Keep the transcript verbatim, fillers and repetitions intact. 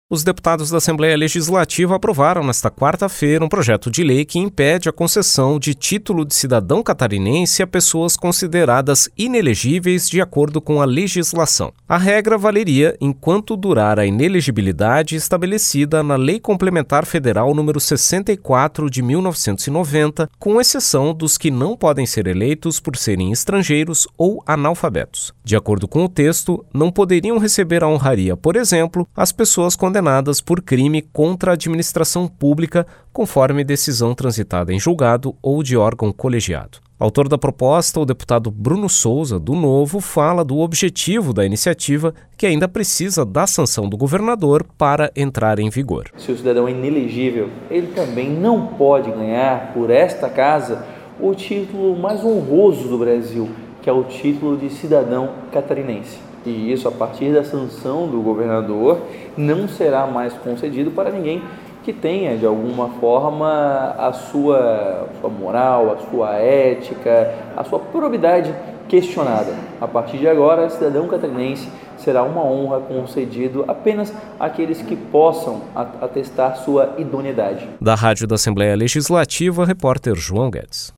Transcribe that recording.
Os deputados da Assembleia Legislativa aprovaram nesta quarta-feira um projeto de lei que impede a concessão de título de cidadão catarinense a pessoas consideradas inelegíveis de acordo com a legislação. A regra valeria enquanto durar a inelegibilidade estabelecida na Lei Complementar Federal número sessenta e quatro de mil novecentos e noventa, com exceção dos que não podem ser eleitos por serem estrangeiros ou analfabetos. De acordo com o texto, não poderiam receber a honraria, por exemplo, as pessoas condenadas condenadas por crime contra a administração pública, conforme decisão transitada em julgado ou de órgão colegiado. Autor da proposta, o deputado Bruno Souza, do Novo, fala do objetivo da iniciativa, que ainda precisa da sanção do governador para entrar em vigor. Se o cidadão é inelegível, ele também não pode ganhar, por esta casa, o título mais honroso do Brasil, que é o título de cidadão catarinense. E isso, a partir da sanção do governador, não será mais concedido para ninguém que tenha, de alguma forma, a sua, a sua moral, a sua ética, a sua probidade questionada. A partir de agora, cidadão catarinense será uma honra concedido apenas àqueles que possam atestar sua idoneidade. Da Rádio da Assembleia Legislativa, repórter João Guedes.